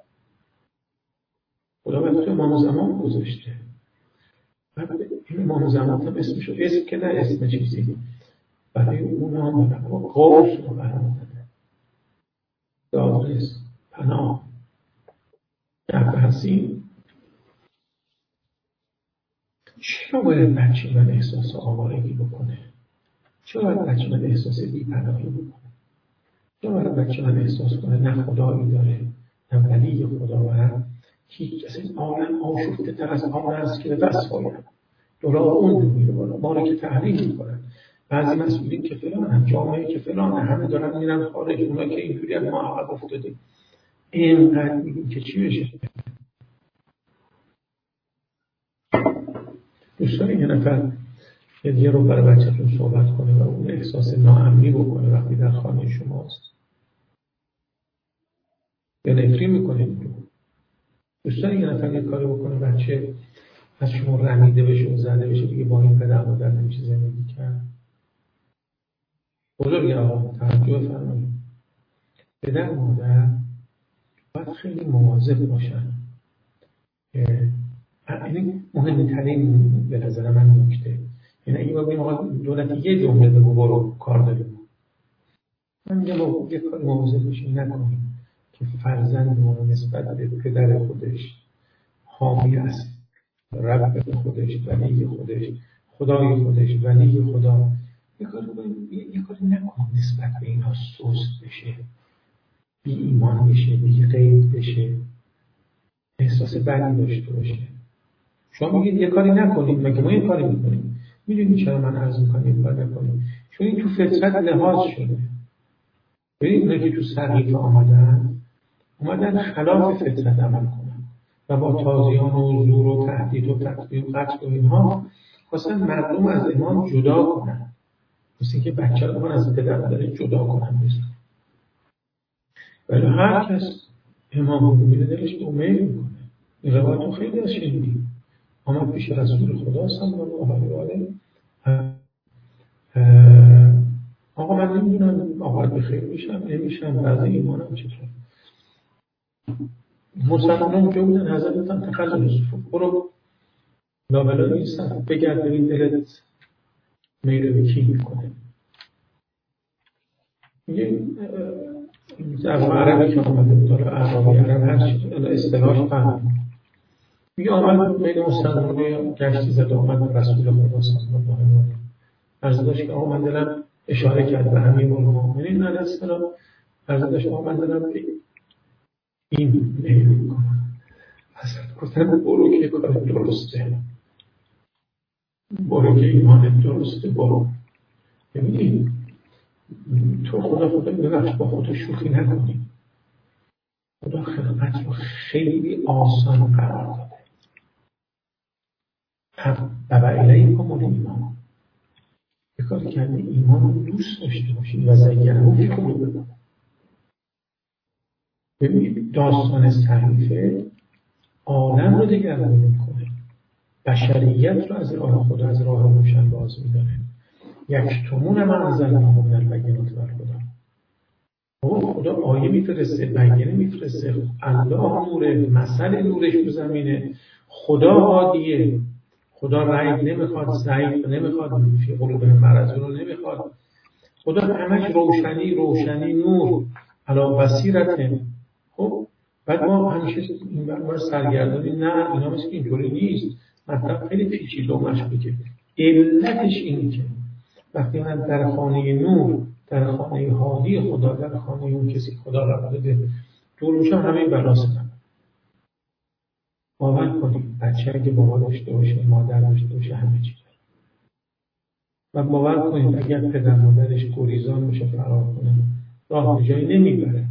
خدا برای تو امام زمان گذاشته. این امام زمان هم اسمشو اسم که نه اسم چیزی، برای اون هم قوس رو قرار داده. دادرس، پناه، نفسی. چرا باید بچه من احساس آوارگی بکنه؟ چرا باید بچه من احساس بی‌پناهی بکنه؟ چرا باید بچه من احساس کنه نه خدایی داره، نه ولی خداوند، هیچ اصلا عالم آشفته تر از آن است که وسایل دلار اون رو میره بالا، ما رو که تحلیل میکنن. بعضی مسئولین که فلان، جامعه که فلان، همه دارن میرن خارج، اونا که اینجوری از ما عقب افتادیم. اینقدر میگیم که چی بشه؟ دوستان یه نفر یه رو برای بچه‌تون صحبت کنه و اون احساس ناامنی بکنه وقتی در خانه شماست، یا نفرین میکنید رو. دوستان یه نفر یه کاری بکنه بچه از شما رمیده بشه و زده بشه، دیگه با این پدر مادر نمیشه زندگی کرد. بزرگی آقا توجه فرمایید، پدر مادر باید خیلی مواظب باشن. این مهمترین به نظر من نکته، یعنی اگه بگیم آقا دولت یه جمله بگو برو کار داریم، من میگم یه کاری مواظب باشیم نکنیم که فرزند ما نسبت به پدر خودش حامی است، رب خودش، ولی خودش، خدای خودش، ولی خدا، یه کاری نکنیم نسبت به اینها سست بشه، بی ایمان بشه، بی غیب بشه، احساس بدی داشته باشه. شما میگید یه کاری نکنید، مگه ما یه کاری میکنیم؟ میدونید چرا من عرض میکنم یه کاری نکنیم؟ چون این تو فطرت لحاظ شده. ببینید اونایی که تو صحیفه اومدن خلاف فطرت عمل کنن و با تازیان و زور و تهدید و تقدیم و قتل و اینها خواستن مردم از امام جدا کنن، مثل اینکه بچه رو از پدر مادر جدا کنن. ولی هر کس امام رو میبینه دلش به میل میکنه. این روایت رو خیلی از شنیدیم. آمد پیش رسول خدا صلی الله علیه و آله، آقا من نمیدونم آقا بخیر میشم نمیشم، بعضی ایمانم چطور. مسلمان اونجا بودن، حضرت هم تخلص برو لابلا نیستن، بگرد ببین دلت میل به کی میکنه. میگه در عربی که آمده بود، عربی عرب هر چیز اصطلاحش فهم. میگه آمد میل مسلمان گشتی زد، آمد رسول خدا صلی الله علیه و آله عرض داشت که آقا من دلم اشاره کرد به امیرالمؤمنین علیه السلام، عرض داشت آقا من دلم به این میل میکنم. اصلا گفتن برو که کار درسته، برو که ایمان درسته، برو. ببینید تو خدا ببخش با خدا شوخی نکنی. خدا خلقت رو خیلی آسان قرار داده. و الیکم الایمان، کاری کردی ایمان رو دوست داشته باشی و زینه فی قلوبکم. ببینید داستان صحیفه عالم رو دگرگون میکنه، بشریت رو از راه خدا، از راه روشن باز میداره. یکتمون ما انزلناه من البینات و الهدی. خدا آیه میفرسته، بیانیه میفرسته، الله نوره، مثل نورش تو زمینه، خدا هادیه، خدا رعیب نمیخواد، ضعیف نمیخواد، فی قلوبهم مرض رو نمیخواد. خدا همش روشنی نور علی بصیرته. خب بعد ما همیشه این برنامه سرگردانی نه اینا مثل اینطوری نیست، مطلب خیلی پیچیده و مشکوکه. علتش اینه که وقتی من در خانه نور، در خانه هادی خدا، در خانه اون کسی خدا را بده دور میشم، همه بلاستم. باور کنید بچه اگه بابا داشته باشه، مادر داشته باشه، همه چی داره. و باور کنید اگر پدر مادرش گریزان باشه، فرار کنه، راه به جایی نمیبره.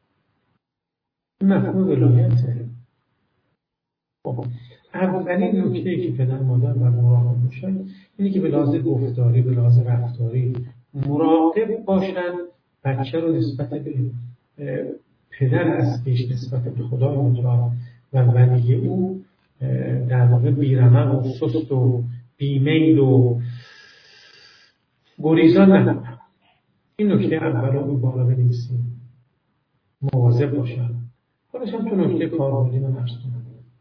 مفهوم ولایته. خب اولین نکته‌ای که پدر مادر بر مراقب باشن اینه که به لحاظ گفتاری، به لحاظ رفتاری مراقب باشن بچه رو نسبت به پدر اصلیش، نسبت به خدای متعال و ولی او در واقع بی‌رمق و سست و بیمیل و گریزان نکنن. این نکته اول رو بالا بنویسیم، مواظب باشن. خودش هم تو نکته کاربردی من عرض کنم.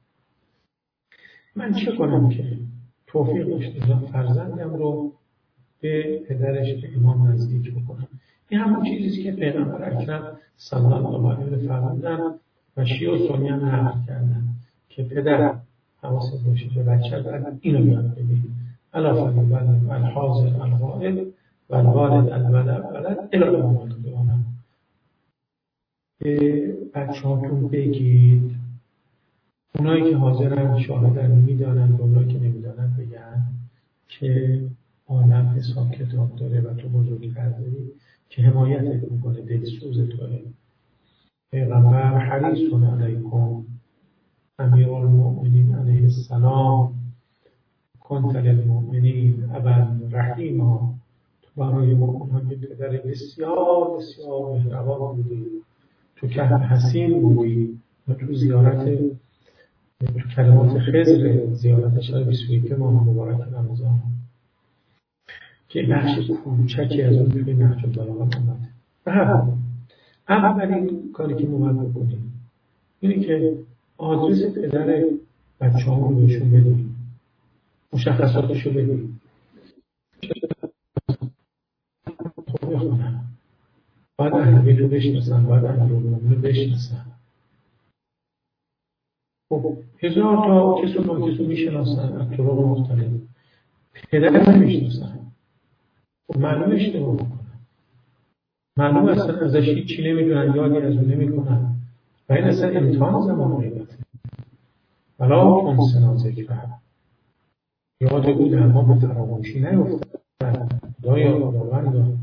من چه کنم که توفیق داشته باشم فرزندم رو به پدرش به امام نزدیک بکنم؟ این همون چیزیست که پیغمبر اکرم صلی الله علیه و فرمودن و شیعه و سنی هم نقل کردن که پدر حواست باشه به بچه بعد اینو یاد بدید: الا فلیبلغ الحاضر الغائب و الوالد الولد الی یوم القیامه. به بچه‌هاتون بگید، اونایی که حاضرن شاهدن میدانن، اونایی که نمیدانن بگن که عالم حساب کتاب داره و تو بزرگتر داری که حمایتت میکنه، دلسوز توه. پیغمبر حریص علیکم امیرالمؤمنین علیه السلام کنت للمؤمنین ابا رحیما. تو برای مؤمنان یه پدر بسیار بسیار مهربان بودی، تو که حسین بودی و تو زیارت تو کلمات خضر زیارت شب 21 ماه مبارک رمضان که نقش کوچکی از اون توی نهج البلاغه آمده. به هر حال اولین کاری که ما باید بکنیم اینه که آدرس پدر بچه‌هامون رو بهشون بدیم، مشخصاتش رو بدیم، خب بخونم، باید اهل بیت رو بشناسن، باید امیرالمومنین رو بشناسن. خب 1000 تا کس و ناکس رو میشناسن از طرق مختلف، پدر رو میشناسن. خب معلوم اشتباه میکنن، معلوم اصلا ازش هیچی نمیدونن، یادی از اون نمیکنن و این اصلا امتحان زمان غیبته. ولا تنسنا ذکره، یاد او در ما به فراموشی نیفتد. خدایا خداوندا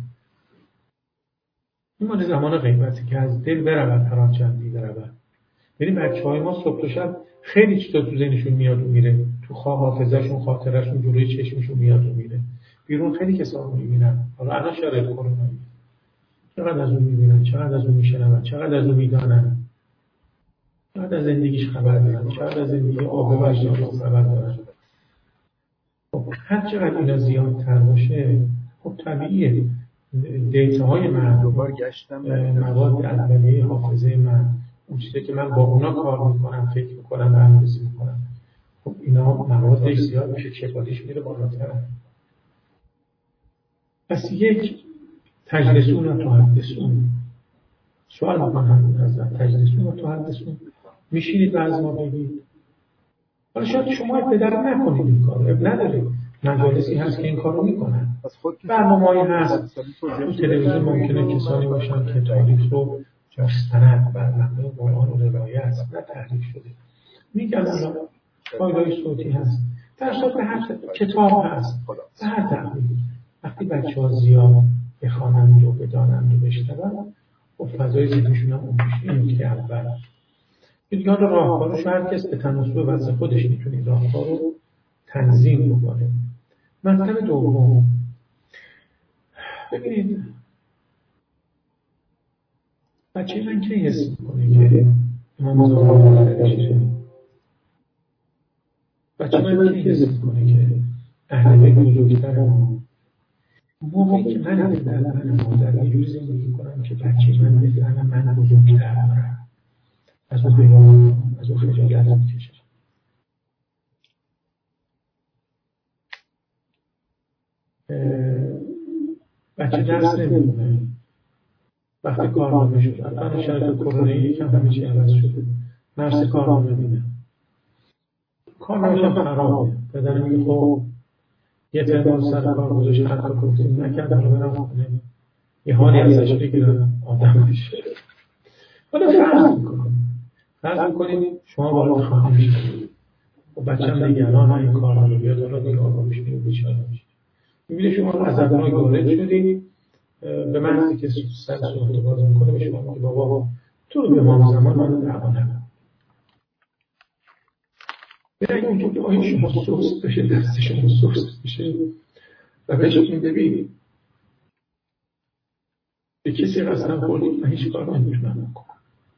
این مال زمان غیبته که از دل برود هر آنچه از دل برود. یعنی بچه‌های ما صبح و شب خیلی چیزا تو ذهنشون میاد و میره، تو خواب حافظه‌شون، خاطره‌شون جلوی چشمشون میاد و میره. بیرون خیلی کسا رو میبینن، حالا الان شرایط کرونایی چقدر از اون میبینن، چقدر از اون میشنون، چقدر از اون میدانن، چقدر از زندگیش خبر دارن، چقدر از زندگی آب و اجدادش خبر دارن. خب هر چقدر اینا زیادتر باشه خب طبیعیه دیتاهای من، مواد اولیه حافظه من، اون چیزی که من با اونا کار میکنم، فکر میکنم، برنامه‌ریزی میکنم، خب اینا موادش زیاد میشه، چپاتیش میره بالاتر. پس یک تجلسون و تحدثون، سوال میکنم از تجلسون و تحدثون میشینید و از ما بگید. حالا شاید شما پدر نکنید این کار رو، نداره، مجالسی هست که این کار رو میکنن، برنامه‌ای هست تو تلویزیون ممکنه کسانی باشن که تاریخ رو مستند برنامه قرآن و روایت نه تحریف شده میگن، حالا فایل‌های صوتی هست، در صورت هر کتاب هست، به هر تحریف. وقتی بچه‌ها زیاد بخوانند و بدانند و بشنوند و فضای ذهنشون هم اون میشه. این که اول دیگه راهکارش هر کس به تناسب وضع خودش میتونه راهکار رو تنظیم بکنه. مطلب دوم، ببینید بچه من که حس میکنه که امام زمان مادرشه، بچه من که حس میکنه که اهل بیت بزرگتر موقعی که من پدر من مادر یه جوری زندگی کنم که بچه من بفهمه من بزرگتر دارم، از اون بیان از اون خجالت میکشم. بچه درس نمیدونه وقتی کارنامه شد، الان شرایط کرونا یکم همه چی عوض شده، مرس کارنامه بینه، کارنامه هم خرابه، پدر میگه خب یه تعداد سر کار گذاشت هر کار گفتیم نکرد، حالا برم خونه یه حالی ازش بگیرم آدم میشه. حالا فرض میکنیم شما وارد خانه میشید و بچه‌م نگران این کار رو بیاد، حالا دیگه آگاهش میشه بیچاره میشه، میبینه شما عذابناک وارد شدید، به محضی که سر صحبت باز میکنه به شما میگه بابا تو رو به امام زمان من دعوا نکن. برای اینکه که آیا شما سست بشه، دست شما سست بشه و بهش این ببینید به کسی قسم خوردید من هیچ کار نمیتونم بکنم.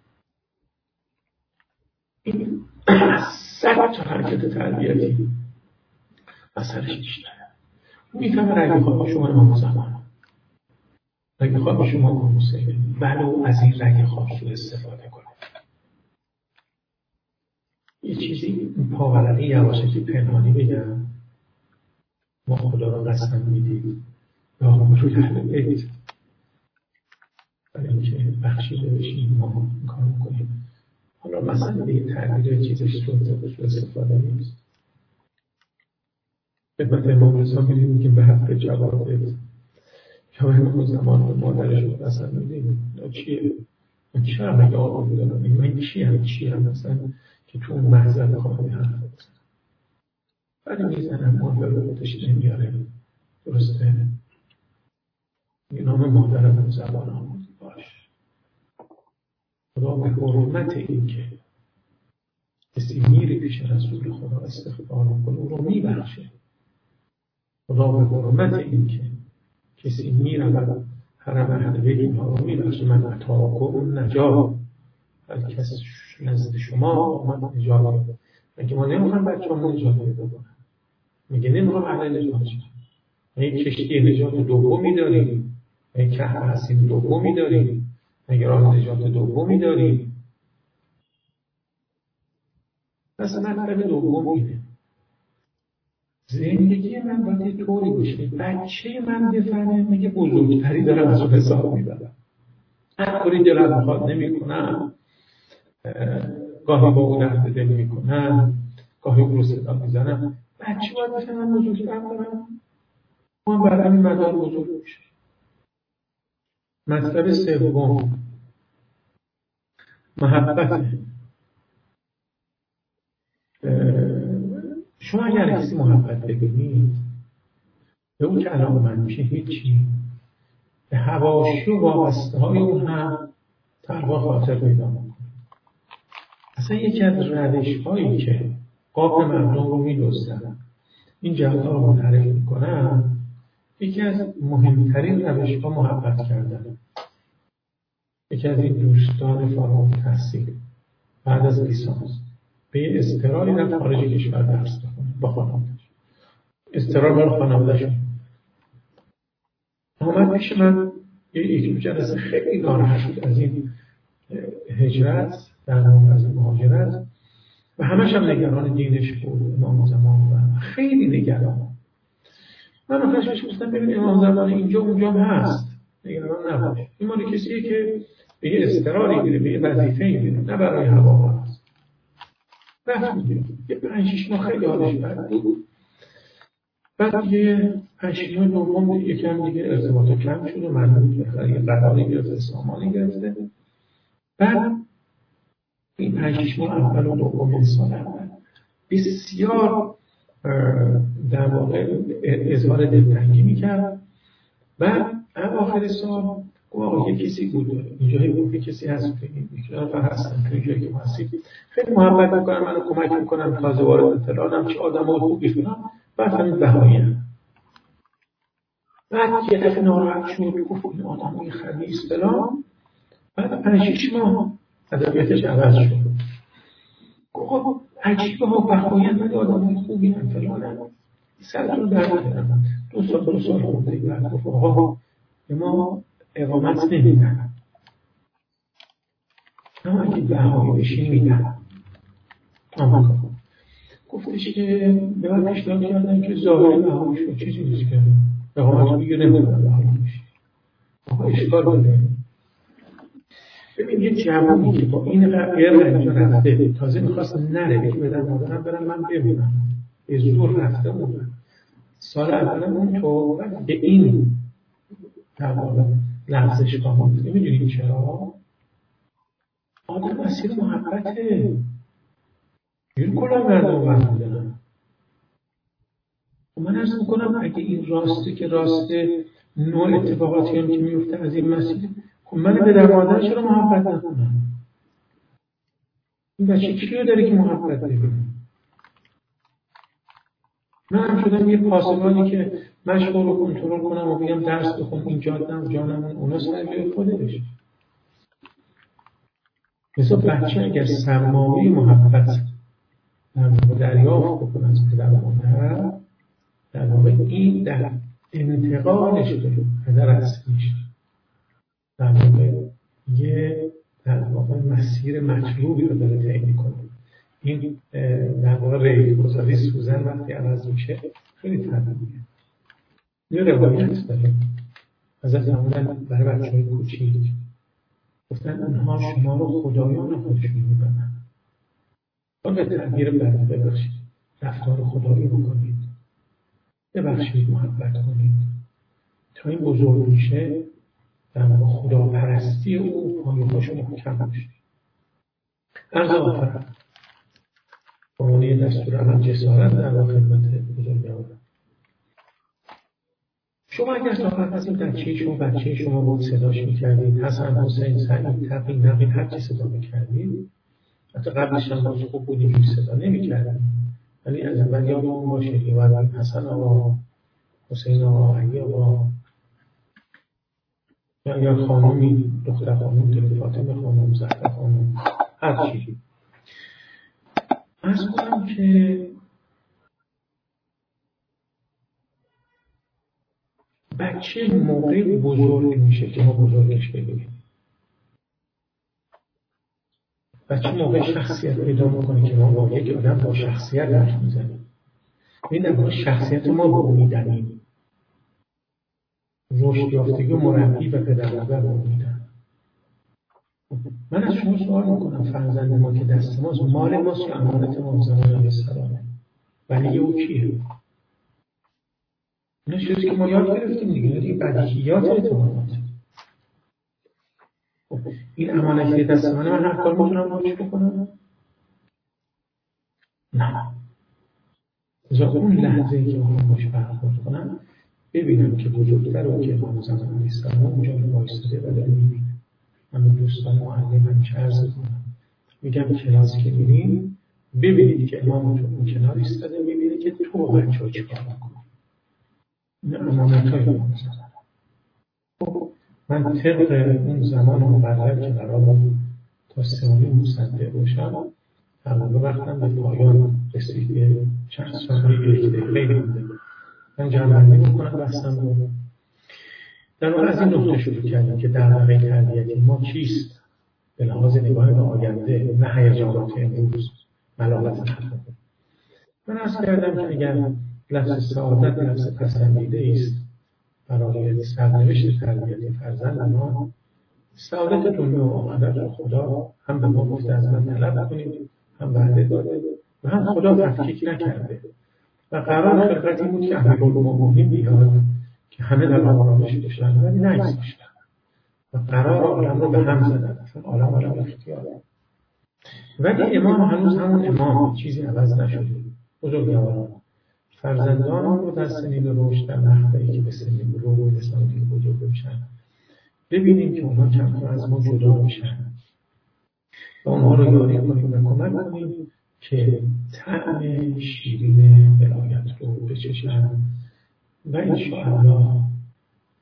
این 100 تا حرکت تربیتی اثرش بیشتره. میفهمه رگ خواب شما امام زمان، رگ خواب شما امام حسین، ولو از این رگ خواب سوء استفاده کنه. یه چیزی پاورقی یواشکی پنهانی بگم، ما خدا را قسم میدیم یا روی اهل بیت برای اینکه بخشیده بشیم ما این کار میکنیم. حالا مثلا دیگه تغییر چیزش سوء استفاده نیست. خدمت امام رضا میگیم به حق جوابت یا امام زمان به مادرش رو قسم میدیم. چیه؟ من چرا مگه آقا بودم؟ من چی هم مثلا که تو اون محضر بخواهم حرف بزنم، ولی میزنم مادر رو بودش نمیاره. درسته؟ این نام مادرم زبان آمودی باش. خدا به حرمت این که کسی میری پیش رسول خدا استغفار کنه او رو میبخشه. خدا به حرمت این که کسی میره و حرم اهل بیت اینها رو میبخشه. من اتاکم نجا، هر کس نزد شما من نجات بده. میگه ما نمیخوام بچه‌مون نجات پیدا کنن، میگه نمیخوام اهل نجات شن. یک کشتی نجات دومی داریم، یک کهف حسین دومی داریم، یک راه نجات دومی داریم. پس مطلب دوم اینه زندگی من باید طوری باشه بچه من بفهمه میگه بزرگتری دارم از اون حساب میبرم، هر کاری دلم میخواد نمیکنم، گاهی با اون درد دل میکنم، گاهی اون رو صدا میزنم. بچه باید بفهمه من بزرگتر دارم، ما بر همین مدار بزرگ میشه. مطلب سوم محبت. شما اگر کسی محبت ببینید به اون که علاقه‌مند میشه هیچی، به حواشی و وابسته های اون هم تقوا خاطر پیدا میکنه. اصلا یکی از روش هایی که قاپ مردم رو میدزدن این جهت ها رو منحرف میکنن، یکی از مهمترین روش ها محبت کردن. یکی از این دوستان فارغ التحصیل بعد از لیسانس به یه اضطراری رفت خارج کشور درس بخونه با خانواده‌اش. اضطرار برای خانواده‌اش آمد پیش من یک جلسه خیلی ناراحت شد از این هجرت، در واقع از مهاجرت، و همش هم نگران دینش بود. امام زمان و خیلی نگران. من آخرش گفتم ببین امام زمان اینجا اونجا هم هست، نگران نباش. این مال کسیه که به یه اضطراری میره، به یه وظیفه‌ای میره، نه برای هوا هست. رفت میگه یه 5-6 ماه خیلی حالش بد بود. بعد یه 5-6 ماه دوم یکم دیگه ارتباطا کم شد و من یه قراری گرفته، سامانی گرفته. بعد این 5-6 ماه اول و دوم سال اول بسیار در واقع اظهار دلتنگی میکرد. بعد اواخر سال گفت یه کسی بود اینجایی، گفت یه کسی هست که این نفر هستن که اینجایی که هستی خیلی محبت میکنم، منو کمک میکنم، تازه وارد اطلاعاتم، چه آدم ها خوبی کنم. بعد همین بهایی هم بعد یه دفعه ناراحت شد، گفت این آدمای خبیث فلان. بعد 5-6 ماه ادبیاتش عوض شد. گفت عجیبه ها، بخواین ولی آدمای خوبی هم فلان سرتون درد میارم. 2 سال خورده بعد گفت آقا به ما اقامت نمیدن، اما اگه بهایی بشین میدن. گفتش که به من پیشنهاد کردن که ظاهر بهایی شد چیزی نیست که اقامت بگیر نمیدن بهایی بشین. آقا اشکال داره. ببین یه جوانی که با این غیر اینجا رفته تازه میخواست نره بگی بدن مادرم برم من بمونم، به زور رفته بودن سال اولم اون تو به این در واقع لحظش با بوده. میدونید چرا؟ آدم مسیر محبته این کلا مردم بودن. من عرض میکنم اگه این راسته که راسته نوع اتفاقاتی هم که میفته از این مسیر، من به در مادر چرا محبت نکنم؟ این بچه کیو داره که محبت ببینه؟ من هم شدم یه پاسبانی که مشغول رو کنترل کنم و بگم درس بخون این جانم اونا سر بیاد خودش. مثلا بچه اگر سرمایه محبت دریافت بکنه از پدر و مادر، در واقع این در انتقالش داره پدر اصلیش در واقع یه در واقع مسیر مطلوبی رو داره طی می‌کنه. این در واقع ریگ‌گذاری سوزن وقتی عوض میشه خیلی طبیعیه. یه روایت داره حضرت فرمودن برای بچه‌های کوچیک، گفتن اونها شما رو خدایان خودشون می‌دونن. به تعبیر ببخشید رفتار خدایی بکنید، ببخشید محبت کنید تا این بزرگ میشه در واقع خداپرستی او پایه‌هاش محکم بشه. عرض آخر با عنوان دستور عمل جسارت در واقع خدمت بزرگواران. شما اگر تا قبل از این بچه شما بود صداش میکردید، حسن، حسین، سعید، تقی، نقی، هر چی صدا میکردید، حتی قبلش هم باز خوب بودید که صدا نمیکردید، ولی از اول یادمون باشه که باید حسن آقا، حسین آقا، علی آقا یا خانومی، دختر خانوم، دل فاطمه خانوم، زهرا خانوم، هر چی. عرض کنم که بچه موقع بزرگ میشه که ما بزرگش ببینیم. بچه موقع شخصیت پیدا میکنه که ما با یک آدم با شخصیت حرف میزنیم. این در شخصیت ما با اون میدنیم. رشد یافتگی و مربی و پدر مادر با اون میدن. من از شما سوال میکنم فرزند ما که دست ماست، مال ماست یا امانت ما زمان علیه السلامه؟ ولی او کیه؟ اینا چیزی که ما یاد گرفتیم دیگه بدیهیات اعتمادات. این امانت که دست من هر کار میتونم باش بکنم؟ نه. از اون لحظه که من باش برخورد کنم ببینم که بزرگتر و که امام زمان علیه السلام اونجا وایساده و داره میبینه. من دوستان معلمم چه عرض کنم میگم کلاس که میریم ببینید که امام تو اون کنار ایستاده میبینه که تو بچه‌ها چیکار میکنی. این امانت‌های امام زمان. من طبق اون زمان مقرر که قرار بود تا 3:30 مصدق باشم در واقع وقتم به پایان رسید. چند ثانیه یک دقیقه مونده. من جمع‌بندی میکنم بحثم رو. در واقع از این نقطه شروع کردیم که در واقع تربیت ما چیست به لحاظ نگاه به آینده، نه هیجانات امروز، ملالت نخواهد. من عرض کردم که اگر لفظ سعادت لفظ پسندیده است برای سرنوشت تربیت فرزند ما، سعادت دنیا و آخرت را خدا هم به ما گفته از من طلب کنید، هم وعده داده و هم خدا تفکیک نکرده و قرار خلقتی بود که امیرالمومنین بیاد که همه در آرامش باشن ولی نگذاشتن و قرار عالم رو به هم زدن. اصلا عالم اختیاره. ولی امام هنوز همون امام، چیزی عوض نشده. بزرگواران فرزندان رو در سنین رشد در مقطعی که به سنین رو رسانه که بزرگ میشن ببینیم که اونها کم کم از ما جدا میشن و اونها رو یاری کنیم و کمک کنیم که طعم شیرین ولایت رو بچشن و انشاءالله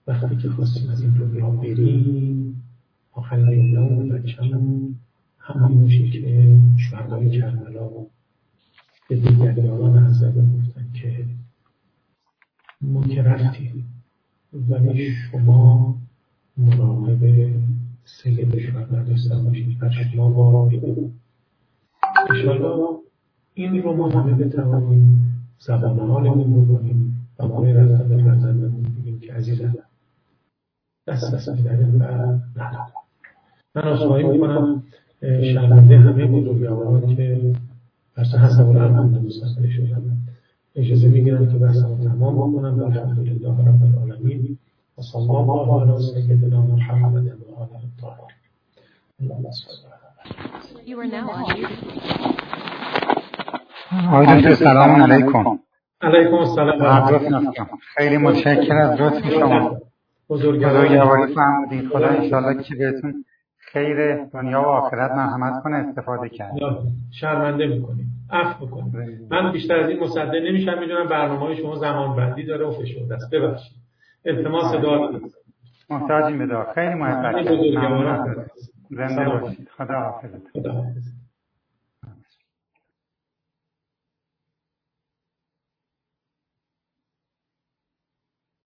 وقتی که خواستیم از این دنیا بریم آخرین جمله بچه‌مون همین میشه که شهدای کربلا به دیگر یاران حضرت گفتن که ما که رفتیم ولی شما مراقب سید شهدا داشته باشید و شما وارد او. انشاءالله این رو ما همه بتوانیم زبان حالمون بکنیم و ما رفتن به فرزندمون بگیم که عزیزم دست می‌داریم و ندارم. من عذرخواهی می‌کنم شرمنده همه بزرگواران که بحث حسب العمل مستقل شدن. اجازه می‌گیرم که بحثمو تمام بکنم و الحمدلله رب العالمین و صلی الله علی سیدنا محمد و آله الطاهرین. اللهم صل علی. You are now on mute. آقای دکتر سلام علیکم. علیکم السلام. خیلی متشکرم از لطف شما. بزرگواری فرمودید. خدا انشالله که بهتون خیر دنیا و آخرت مرحمت کنه استفاده کرد. شرمنده میکنید. عفو بکنید. من بیشتر از این مصدق نمیشم، میدونم برنامه‌های شما زمان بندی داره و فشرده است. ببخشید. التماس دعا. محتاجیم به دعا. خیلی محبت. بزرگواران زنده باشید. خدا حافظ. خدا حافظ.